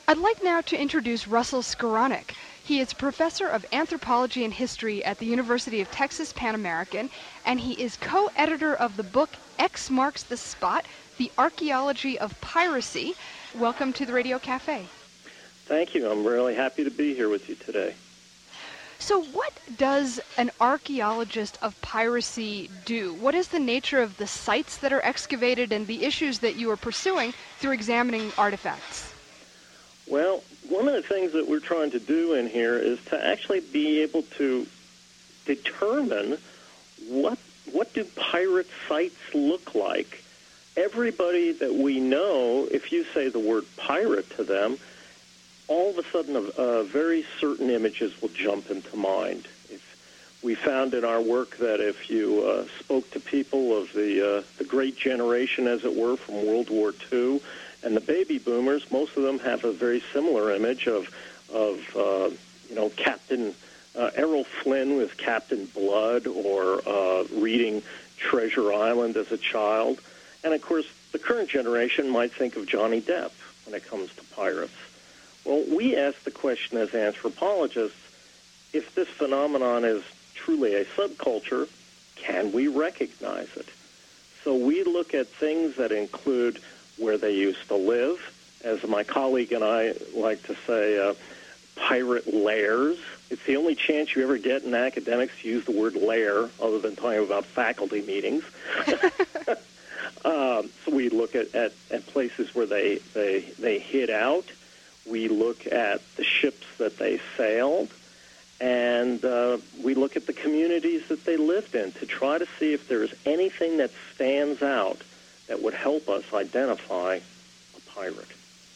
I'd like now to introduce Russell Skowronek. He is professor of anthropology and history at the University of Texas Pan American, and he is co-editor of the book X Marks the Spot, The Archaeology of Piracy. Welcome to the Radio Cafe. Thank you. I'm really happy to be here with you today. So what does an archaeologist of piracy do? What is the nature of the sites that are excavated and the issues that you are pursuing through examining artifacts? Well, one of the things that we're trying to do in here is to actually be able to determine what do pirate sites look like. Everybody that we know, if you say the word pirate to them, all of a sudden very certain images will jump into mind. We found in our work that if you spoke to people of the Great Generation, as it were, from World War II, and the baby boomers, most of them have a very similar image of Captain Errol Flynn with Captain Blood, or reading Treasure Island as a child. And, of course, the current generation might think of Johnny Depp when it comes to pirates. Well, we ask the question as anthropologists, if this phenomenon is truly a subculture, can we recognize it? So we look at things that include where they used to live, as my colleague and I like to say, pirate lairs. It's the only chance you ever get in academics to use the word lair, other than talking about faculty meetings. So we look at places where they hid out. We look at the ships that they sailed, and we look at the communities that they lived in to try to see if there's anything that stands out that would help us identify a pirate.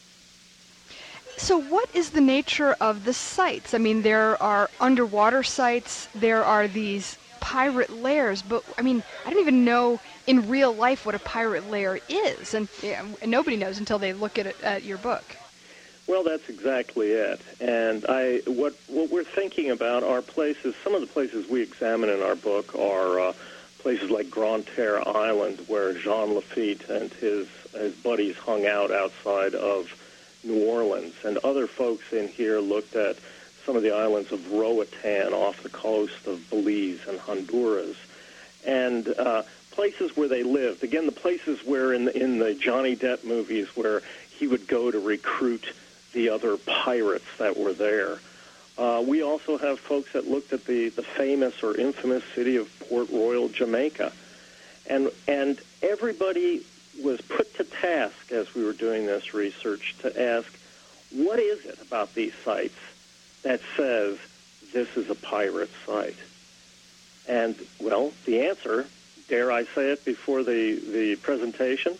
So what is the nature of the sites? I mean, there are underwater sites, there are these pirate lairs, but, I mean, I don't even know in real life what a pirate lair is, and nobody knows until they look at your book. Well, that's exactly it. And what we're thinking about are places, some of the places we examine in our book are places like Grande Terre Island, where Jean Lafitte and his buddies hung out outside of New Orleans. And other folks in here looked at some of the islands of Roatan off the coast of Belize and Honduras. And places where they lived. Again, the places where in the Johnny Depp movies where he would go to recruit the other pirates that were there. We also have folks that looked at the famous or infamous city of Port Royal, Jamaica. And everybody was put to task as we were doing this research to ask, what is it about these sites that says this is a pirate site? And, well, the answer, dare I say it before the presentation?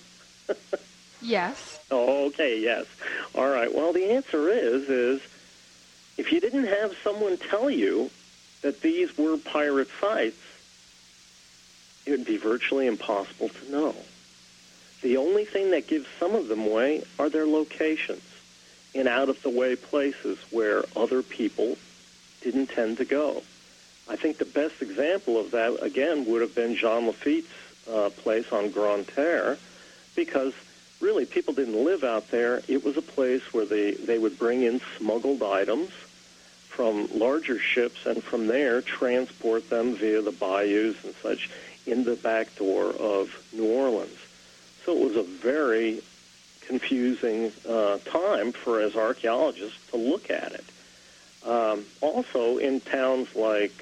Yes. Oh, okay, yes. All right. Well, the answer is if you didn't have someone tell you that these were pirate sites, it would be virtually impossible to know. The only thing that gives some of them away are their locations in out-of-the-way places where other people didn't tend to go. I think the best example of that, again, would have been Jean Lafitte's place on Grande Terre, because really, people didn't live out there. It was a place where they would bring in smuggled items from larger ships, and from there transport them via the bayous and such in the back door of New Orleans. So it was a very confusing time for, as archaeologists, to look at it. Also, in towns like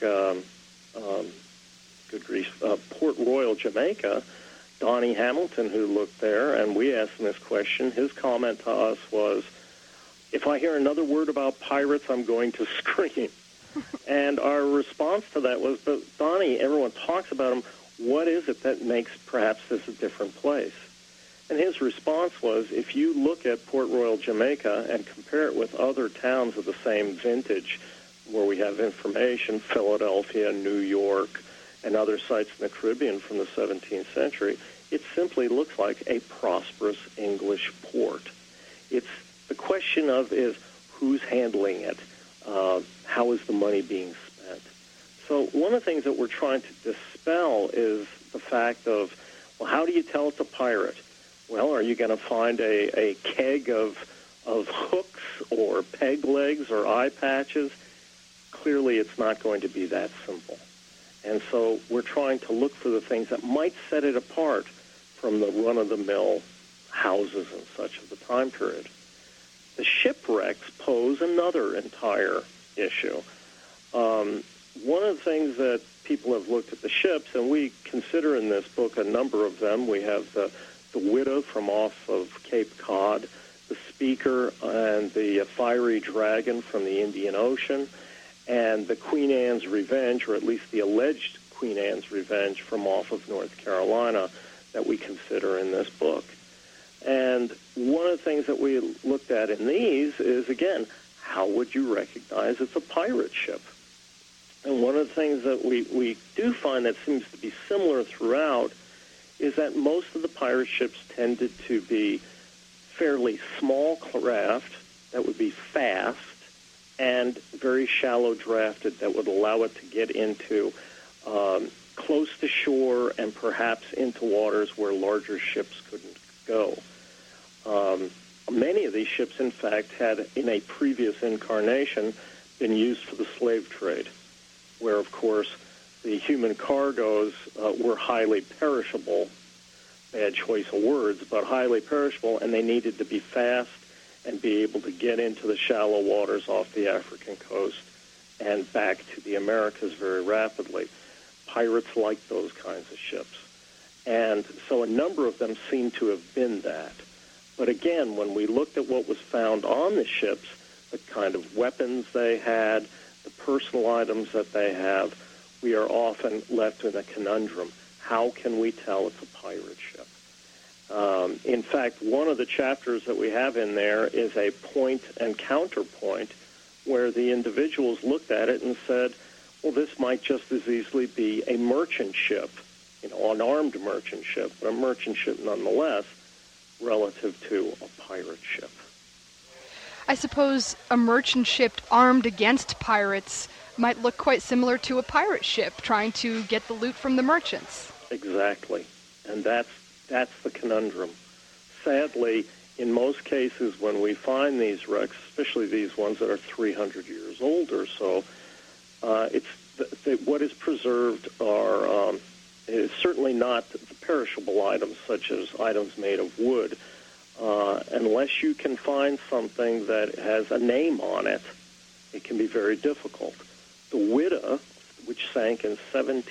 Port Royal, Jamaica, Donnie Hamilton, who looked there, and we asked him this question, his comment to us was, if I hear another word about pirates, I'm going to scream. And our response to that was, but Donnie, everyone talks about them. What is it that makes perhaps this a different place? And his response was, if you look at Port Royal, Jamaica, and compare it with other towns of the same vintage where we have information, Philadelphia, New York, and other sites in the Caribbean from the 17th century, it simply looks like a prosperous English port. The question is who's handling it? How is the money being spent? So one of the things that we're trying to dispel is the fact of, well, how do you tell it's a pirate? Well, are you going to find a keg of hooks or peg legs or eye patches, clearly it's not going to be that simple. And so we're trying to look for the things that might set it apart from the run-of-the-mill houses and such of the time period. The shipwrecks pose another entire issue. One of the things that people have looked at the ships, and we consider in this book a number of them. We have the Widow from off of Cape Cod, the Speaker and the Fiery Dragon from the Indian Ocean, and the Queen Anne's Revenge, or at least the alleged Queen Anne's Revenge from off of North Carolina that we consider in this book. And one of the things that we looked at in these is, again, how would you recognize it's a pirate ship? And one of the things that we do find that seems to be similar throughout is that most of the pirate ships tended to be fairly small craft that would be fast and very shallow drafted that would allow it to get into close to shore and perhaps into waters where larger ships couldn't go. Many of these ships, in fact, had in a previous incarnation been used for the slave trade, where, of course, the human cargoes were highly perishable, bad choice of words, but highly perishable, and they needed to be fast and be able to get into the shallow waters off the African coast and back to the Americas very rapidly. Pirates liked those kinds of ships. And so a number of them seem to have been that. But again, when we looked at what was found on the ships, the kind of weapons they had, the personal items that they have, we are often left in a conundrum. How can we tell it's a pirate ship? In fact, one of the chapters that we have in there is a point and counterpoint where the individuals looked at it and said, well, this might just as easily be a merchant ship, an armed merchant ship, but a merchant ship nonetheless, relative to a pirate ship. I suppose a merchant ship armed against pirates might look quite similar to a pirate ship trying to get the loot from the merchants. Exactly. And that's the conundrum. Sadly, in most cases when we find these wrecks, especially these ones that are 300 years old or so, what is preserved is certainly not the perishable items, such as items made of wood. Unless you can find something that has a name on it, it can be very difficult. The Widow, which sank in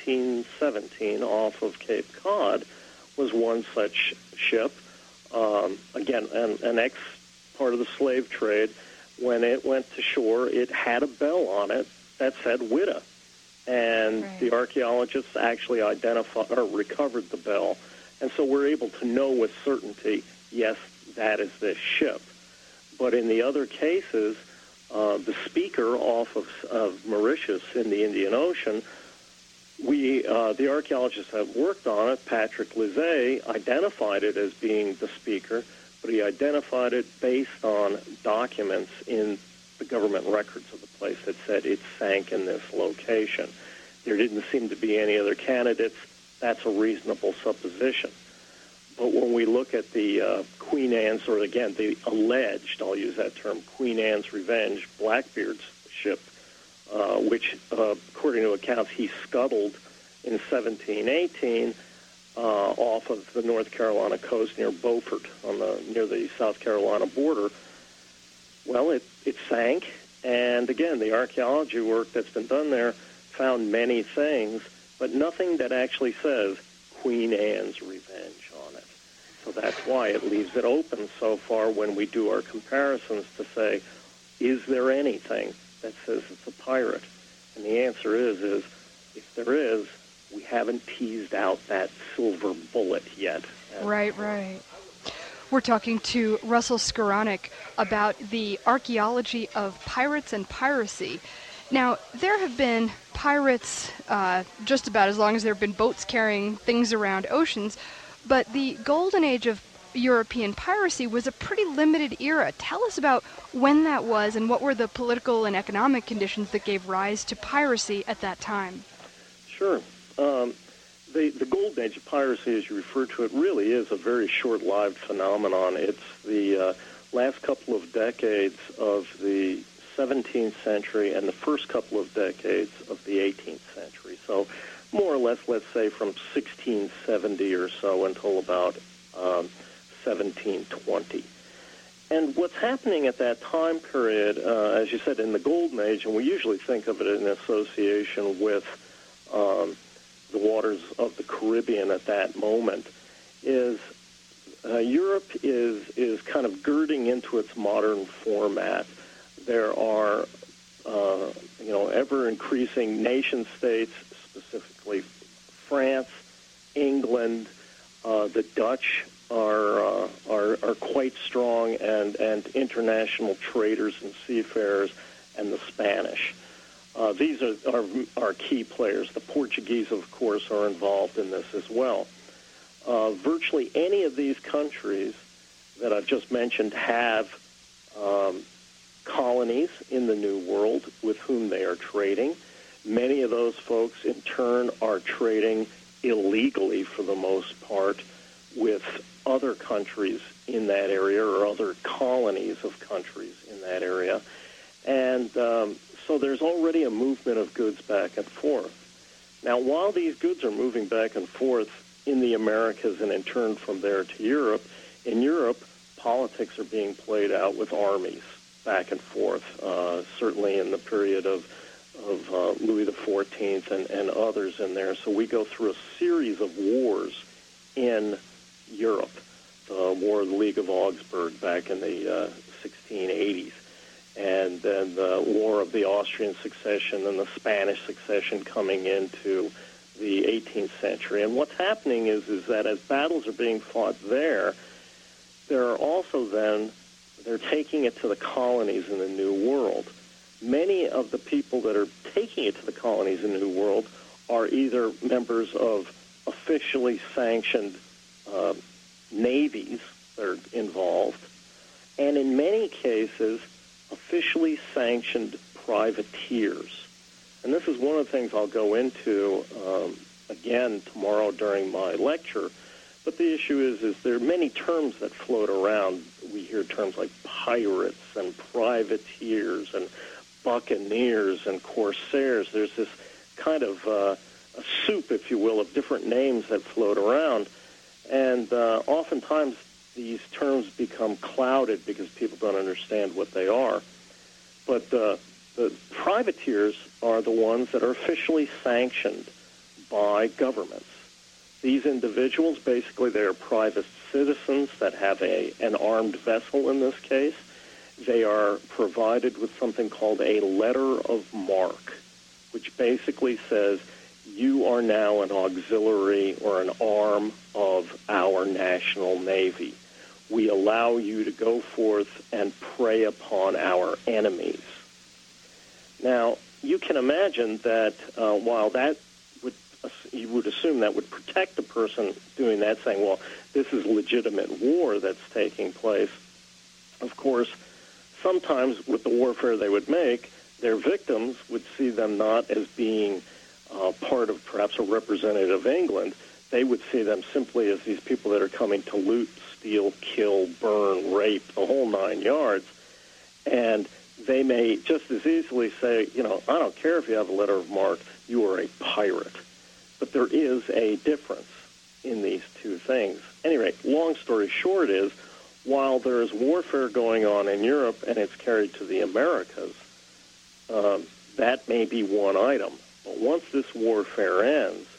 1717 off of Cape Cod, was one such ship. Again, an ex-part of the slave trade. When it went to shore, it had a bell on it that said Widow. And right. The archaeologists actually recovered the bell. And so we're able to know with certainty, yes, that is this ship. But in the other cases, the Speaker off of Mauritius in the Indian Ocean, the archaeologists have worked on it. Patrick Lizet identified it as being the Speaker, but he identified it based on documents in the government records of the place that said it sank in this location. There didn't seem to be any other candidates. That's a reasonable supposition. But when we look at the Queen Anne's, or again, the alleged, I'll use that term, Queen Anne's Revenge, Blackbeard's ship, which, according to accounts, he scuttled in 1718 off of the North Carolina coast near Beaufort, near the South Carolina border. Well, it sank, and again, the archaeology work that's been done there found many things, but nothing that actually says Queen Anne's Revenge on it. So that's why it leaves it open so far when we do our comparisons to say, is there anything that says it's a pirate? And the answer is if there is, we haven't teased out that silver bullet yet. Right. We're talking to Russell Skowronek about the archaeology of pirates and piracy. Now, there have been pirates just about as long as there have been boats carrying things around oceans, but the golden age of European piracy was a pretty limited era. Tell us about when that was and what were the political and economic conditions that gave rise to piracy at that time. Sure. The golden age of piracy, as you refer to it, really is a very short-lived phenomenon. It's the last couple of decades of the 17th century and the first couple of decades of the 18th century. So more or less, let's say from 1670 or so until about 1720. And what's happening at that time period, as you said, in the Golden Age, and we usually think of it in association with the waters of the Caribbean at that moment, is Europe is kind of girding into its modern format. There are, ever-increasing nation-states, specifically France, England, the Dutch are quite strong, and international traders and seafarers, and the Spanish. These are key players. The Portuguese, of course, are involved in this as well. Virtually any of these countries that I've just mentioned have colonies in the New World with whom they are trading. Many of those folks, in turn, are trading illegally, for the most part, with other countries in that area or other colonies of countries in that area. And so there's already a movement of goods back and forth. Now, while these goods are moving back and forth in the Americas and in turn from there to Europe, in Europe, politics are being played out with armies back and forth, certainly in the period of Louis XIV and others in there. So we go through a series of wars in Europe. The War of the League of Augsburg back in the 1680s, and then the War of the Austrian Succession and the Spanish Succession coming into the 18th century. And what's happening is that as battles are being fought there are also then, they're taking it to the colonies in the New World. Many of the people that are taking it to the colonies in the New World are either members of officially sanctioned navies that are involved, and in many cases, officially sanctioned privateers. And this is one of the things I'll go into again tomorrow during my lecture. But the issue is there are many terms that float around. We hear terms like pirates and privateers and buccaneers and corsairs. There's this kind of a soup, if you will, of different names that float around. And oftentimes these terms become clouded because people don't understand what they are. But the privateers are the ones that are officially sanctioned by governments. These individuals, basically, they are private citizens that have an armed vessel in this case. They are provided with something called a letter of marque, which basically says you are now an auxiliary or an arm of our national navy. We allow you to go forth and prey upon our enemies. Now, you can imagine that while that you would assume that would protect the person doing that, saying, well, this is legitimate war that's taking place. Of course, sometimes with the warfare they would make, their victims would see them not as being part of perhaps a representative of England. They would see them simply as these people that are coming to loot, steal, kill, burn, rape, the whole 9 yards. And they may just as easily say, I don't care if you have a letter of marque, you are a pirate. But there is a difference in these two things. Anyway, long story short is, while there is warfare going on in Europe and it's carried to the Americas, that may be one item. But once this warfare ends,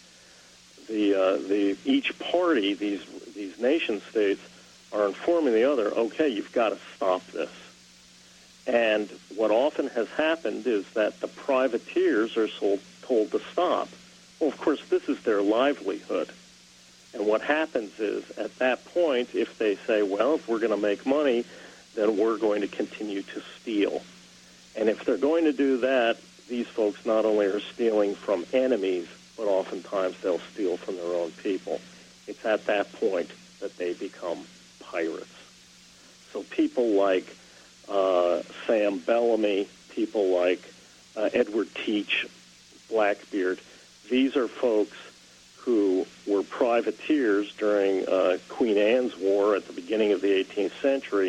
each party, these nation states, are informing the other, okay, you've got to stop this. And what often has happened is that the privateers are told to stop. Well, of course, this is their livelihood. And what happens is, at that point, if they say, well, if we're going to make money, then we're going to continue to steal. And if they're going to do that, these folks not only are stealing from enemies, but oftentimes they'll steal from their own people. It's at that point that they become pirates. So people like Sam Bellamy, people like Edward Teach, Blackbeard, these are folks who were privateers during Queen Anne's War at the beginning of the 18th century,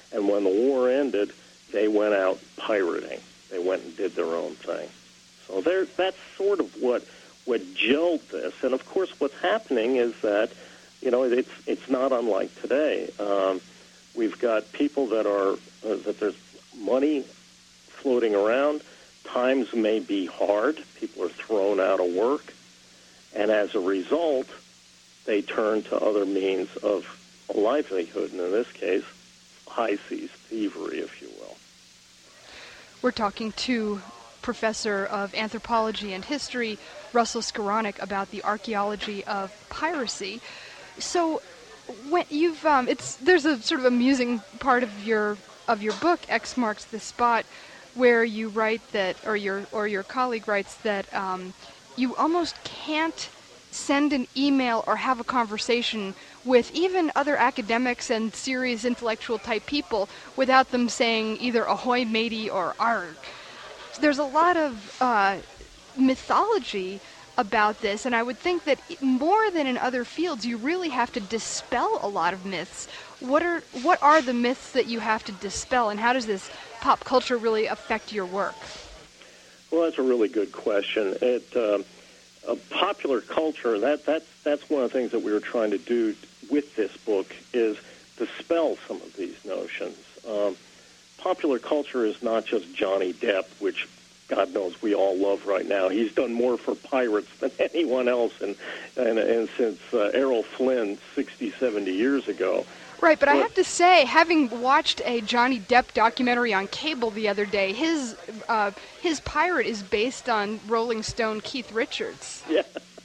And when the war ended, they went out pirating. They went and did their own thing. So that's sort of what gelled this. And of course, what's happening is that, it's not unlike today. We've got people that there's money floating around. Times may be hard. People are thrown out of work. And as a result, they turn to other means of a livelihood. And in this case, high seas thievery, if you will. We're talking to Professor of Anthropology and History, Russell Skowronek, about the archaeology of piracy. So, when there's a sort of amusing part of your book, X Marks the Spot, where you write that, or your colleague writes that you almost can't send an email or have a conversation with even other academics and serious intellectual type people without them saying either ahoy matey or arg. There's a lot of mythology about this, and I would think that more than in other fields, you really have to dispel a lot of myths. What are the myths that you have to dispel, and how does this pop culture really affect your work? Well, that's a really good question. Popular culture, that's one of the things that we were trying to do with this book, is dispel some of these notions. Popular culture is not just Johnny Depp, which God knows we all love right now. He's done more for pirates than anyone else, and since Errol Flynn 60, 70 years ago. Right, but I have to say, having watched a Johnny Depp documentary on cable the other day, his pirate is based on Rolling Stone Keith Richards. Yeah.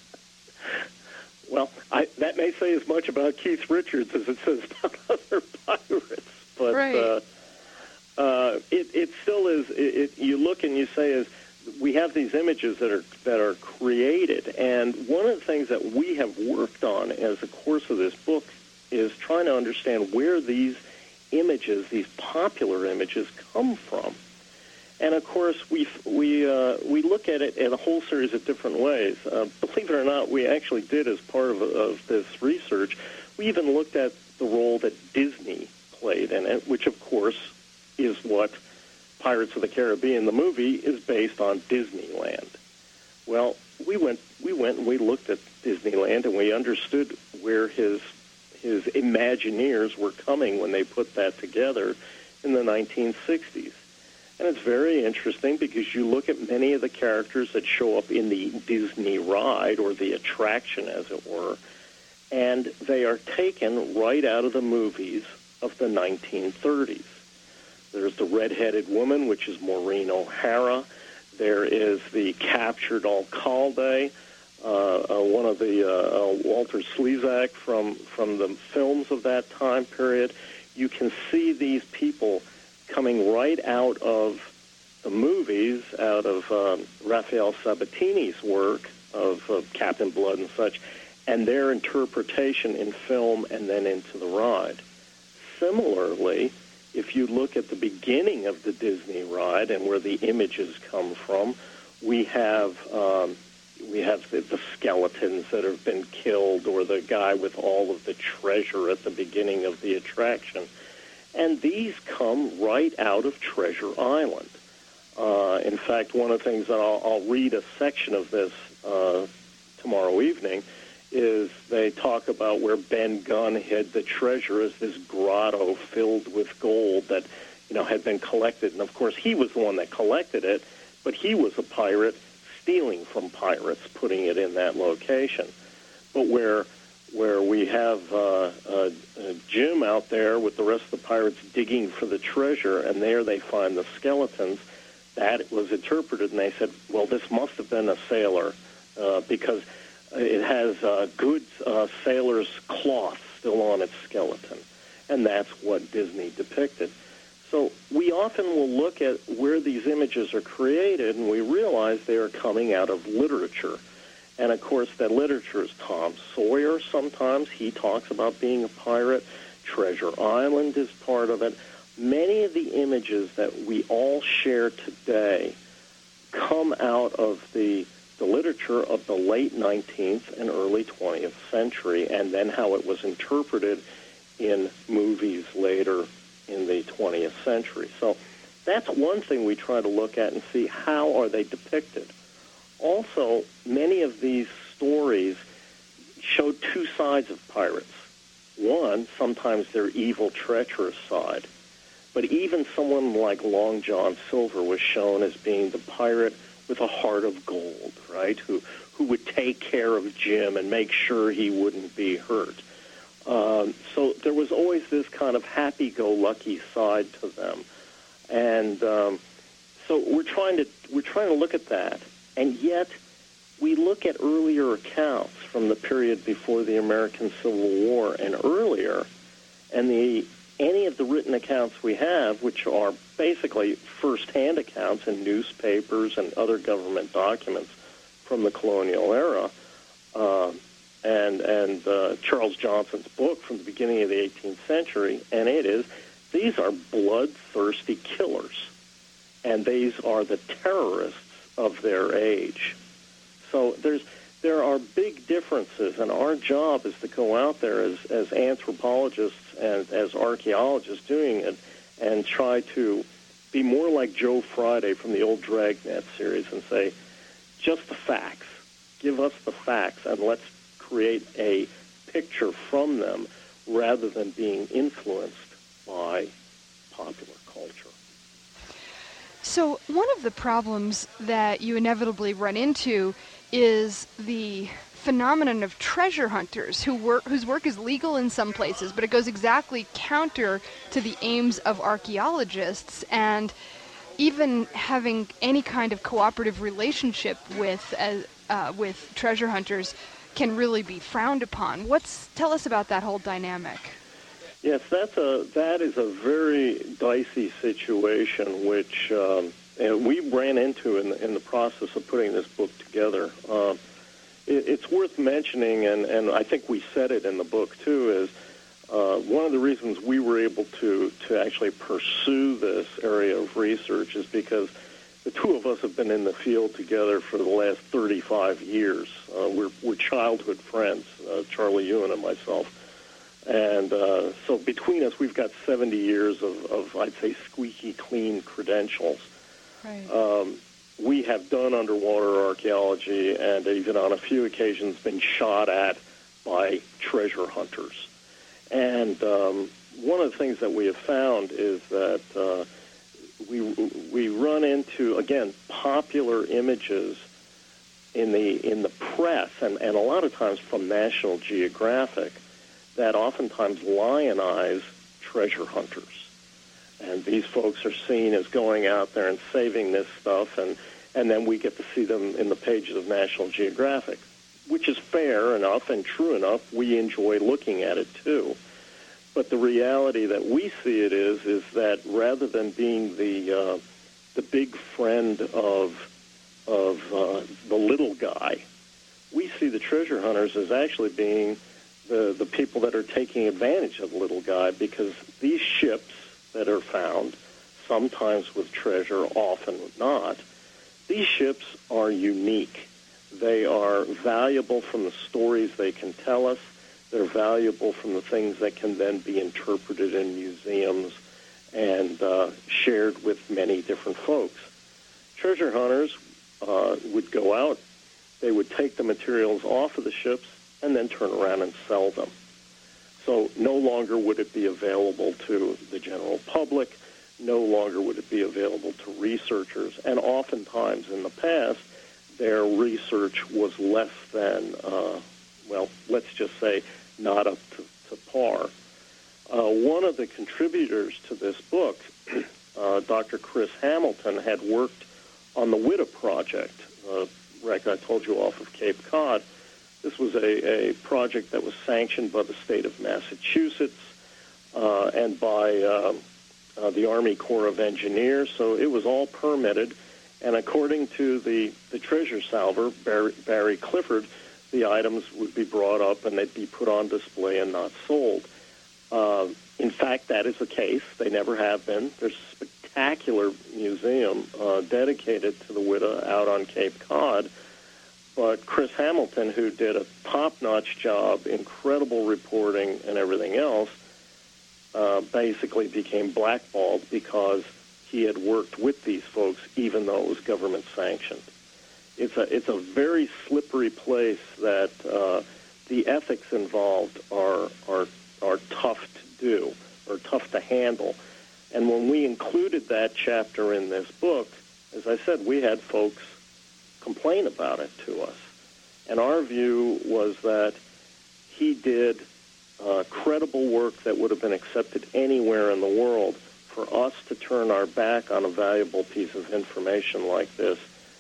Well, that may say as much about Keith Richards as it says about other pirates, but right. It still is. You look and you say, we have these images that are created, and one of the things that we have worked on as the course of this book is trying to understand where these images, these popular images, come from. And of course, we look at it in a whole series of different ways. Believe it or not, we actually did, as part of this research, we even looked at the role that Disney played in it, which of course is what Pirates of the Caribbean, the movie, is based on Disneyland. Well, we went and we looked at Disneyland, and we understood where his Imagineers were coming when they put that together in the 1960s. And it's very interesting because you look at many of the characters that show up in the Disney ride, or the attraction, as it were, and they are taken right out of the movies of the 1930s. There's the red-headed woman, which is Maureen O'Hara. There is the captured alcalde, one of the Walter Slezak from the films of that time period. You can see these people coming right out of the movies, out of Raphael Sabatini's work of Captain Blood and such, and their interpretation in film and then into the ride. Similarly, if you look at the beginning of the Disney ride and where the images come from, we have the skeletons that have been killed, or the guy with all of the treasure at the beginning of the attraction. And these come right out of Treasure Island. In fact, one of the things that I'll read a section of this tomorrow evening is they talk about where Ben Gunn hid the treasure as this grotto filled with gold that, had been collected. And, of course, he was the one that collected it, but he was a pirate stealing from pirates, putting it in that location. But where we have Jim out there with the rest of the pirates digging for the treasure, and there they find the skeletons, that was interpreted, and they said, well, this must have been a sailor because it has good sailor's cloth still on its skeleton. And that's what Disney depicted. So we often will look at where these images are created, and we realize they are coming out of literature. And, of course, that literature is Tom Sawyer sometimes. He talks about being a pirate. Treasure Island is part of it. Many of the images that we all share today come out of the literature of the late 19th and early 20th century, and then how it was interpreted in movies later in the 20th century. So that's one thing we try to look at and see how are they depicted. Also, many of these stories show two sides of pirates. One, sometimes their evil, treacherous side. But even someone like Long John Silver was shown as being the pirate with a heart of gold, right, who would take care of Jim and make sure he wouldn't be hurt. So there was always this kind of happy-go-lucky side to them. And so we're trying to look at that, and yet we look at earlier accounts from the period before the American Civil War and earlier, and any of the written accounts we have, which are basically first-hand accounts in newspapers and other government documents from the colonial era, and Charles Johnson's book from the beginning of the 18th century, and these are bloodthirsty killers, and these are the terrorists of their age. So there are big differences, and our job is to go out there as anthropologists and as archaeologists doing it and try to be more like Joe Friday from the old Dragnet series and say, just the facts. Give us the facts, and let's create a picture from them rather than being influenced by popular culture. So one of the problems that you inevitably run into is the phenomenon of treasure hunters whose work is legal in some places, but it goes exactly counter to the aims of archaeologists, and even having any kind of cooperative relationship with treasure hunters can really be frowned upon. Tell us about that whole dynamic. Yes, that is a very dicey situation, which we ran into in the process of putting this book together. It's worth mentioning, and I think we said it in the book too, is one of the reasons we were able to actually pursue this area of research is because the two of us have been in the field together for the last 35 years. We're childhood friends, Charlie Ewan and myself. And so between us, we've got 70 years of I'd say, squeaky clean credentials. Right. We have done underwater archaeology and even on a few occasions been shot at by treasure hunters. And one of the things that we have found is that we run into, again, popular images in the press and a lot of times from National Geographic that oftentimes lionize treasure hunters. And these folks are seen as going out there and saving this stuff, and then we get to see them in the pages of National Geographic, which is fair enough and true enough. We enjoy looking at it too. But the reality that we see it is that rather than being the big friend of the little guy, we see the treasure hunters as actually being the people that are taking advantage of the little guy, because these ships that are found, sometimes with treasure, often not, these ships are unique. They are valuable from the stories they can tell us. They're valuable from the things that can then be interpreted in museums and shared with many different folks. Treasure hunters would go out, they would take the materials off of the ships, and then turn around and sell them. So no longer would it be available to the general public, no longer would it be available to researchers, and oftentimes in the past, their research was less than, let's just say, not up to par. One of the contributors to this book, Dr. Chris Hamilton, had worked on the Witta project, wreck I told you off of Cape Cod. This was a project that was sanctioned by the state of Massachusetts and by the Army Corps of Engineers, so it was all permitted. And according to the treasure salver, Barry Clifford, the items would be brought up and they'd be put on display and not sold. In fact, that is the case. They never have been. There's a spectacular museum dedicated to the Witta out on Cape Cod. But Chris Hamilton, who did a top-notch job, incredible reporting and everything else, basically became blackballed because he had worked with these folks, even though it was government sanctioned. It's a very slippery place that the ethics involved are tough to do or tough to handle. And when we included that chapter in this book, as I said, we had folks complain about it to us. And our view was that he did credible work that would have been accepted anywhere in the world. For us to turn our back on a valuable piece of information like this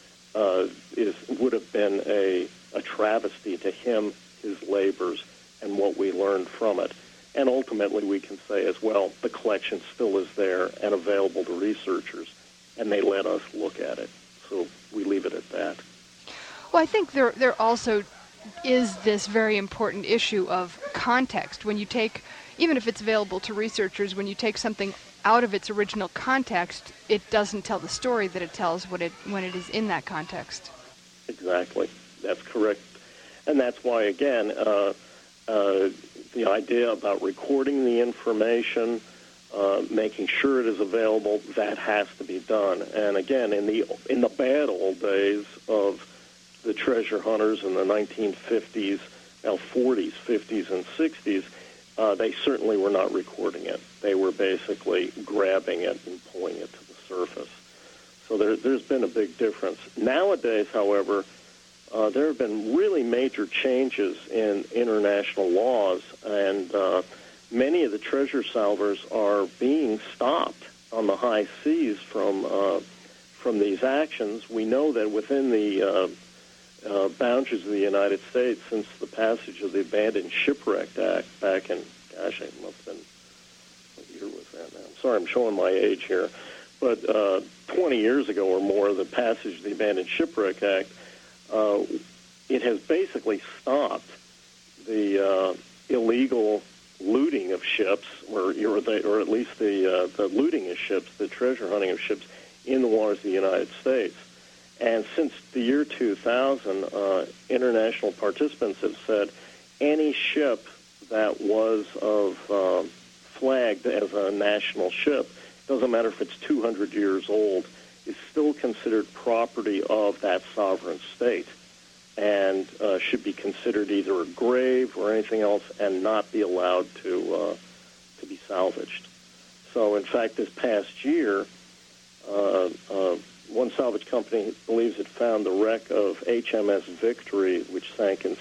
would have been a travesty to him, his labors, and what we learned from it. And ultimately, we can say as well, the collection still is there and available to researchers, and they let us look at it. So we leave it at that. Well, I think there also is this very important issue of context. When you take, even if it's available to researchers, when you take something out of its original context, it doesn't tell the story that it tells when it is in that context. Exactly. That's correct. And that's why, again, the idea about recording the information, making sure it is available, that has to be done. And again, in the bad old days of the treasure hunters in the 1950s, now 40s, 50s, and 60s, they certainly were not recording it. They were basically grabbing it and pulling it to the surface. So there's been a big difference. Nowadays, however, there have been really major changes in international laws, and many of the treasure salvers are being stopped on the high seas from these actions. We know that within the boundaries of the United States, since the passage of the Abandoned Shipwreck Act back in, gosh, it must have been, what year was that now? I'm sorry, I'm showing my age here. But 20 years ago or more, the passage of the Abandoned Shipwreck Act, it has basically stopped the illegal looting of ships, or at least the looting of ships, the treasure hunting of ships in the waters of the United States. And since the year 2000, international participants have said any ship that was flagged as a national ship, doesn't matter if it's 200 years old, is still considered property of that sovereign state and should be considered either a grave or anything else and not be allowed to be salvaged. So, in fact, this past year, one salvage company believes it found the wreck of HMS Victory, which sank in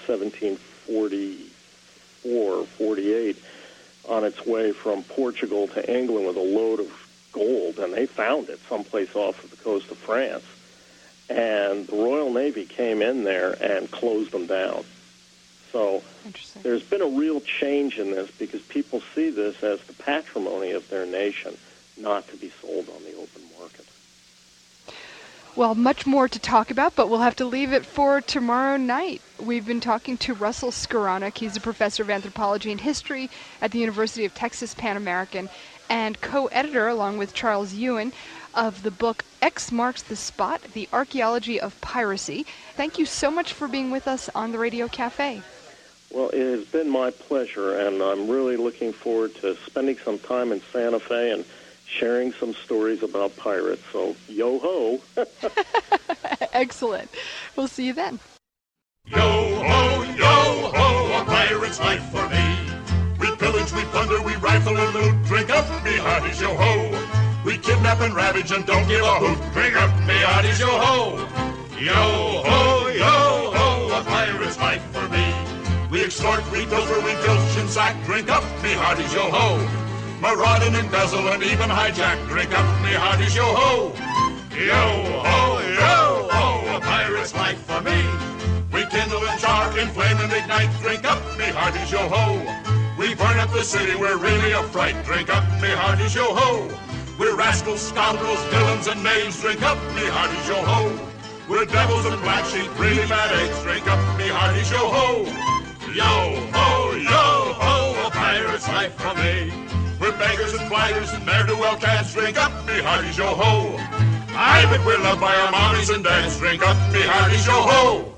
1748, on its way from Portugal to England with a load of gold, and they found it someplace off of the coast of France. And the Royal Navy came in there and closed them down. So there's been a real change in this because people see this as the patrimony of their nation, not to be sold on the open market. Well, much more to talk about, but we'll have to leave it for tomorrow night. We've been talking to Russell Skowronek. He's a professor of anthropology and history at the University of Texas Pan American and co-editor, along with Charles Ewan, of the book X Marks the Spot, The Archaeology of Piracy. Thank you so much for being with us on the Radio Cafe. Well, it has been my pleasure, and I'm really looking forward to spending some time in Santa Fe and sharing some stories about pirates. So, yo-ho! Excellent. We'll see you then. Yo-ho, yo-ho, a pirate's life for me. We pillage, we plunder, we rifle and loot. Drink up, me hearties, yo-ho. We kidnap and ravage and don't give a hoot. Drink up, me hearties, yo-ho. Yo-ho, yo-ho, a pirate's life for me. We extort, we pilfer, we filch and sack. Drink up, me hearties, yo-ho. Maraud and embezzle and even hijack. Drink up, me hearties, yo-ho. Yo-ho, yo-ho, a pirate's life for me. We kindle and char, inflame and ignite. Drink up, me hearties, yo-ho. We burn up the city, we're really a fright. Drink up, me hearties, yo-ho. We're rascals, scoundrels, villains, and knaves. Drink up, me hearties, yo-ho. We're devils and black sheep, really bad eggs. Drink up, me hearties, yo-ho. Yo-ho, yo-ho, a pirate's life for me. We're beggars and flaggers and ne'er-do-well cats. Drink up, me hearties, yo-ho. Aye, but we're loved by our mommies and dads. Drink up, me hearties, yo-ho.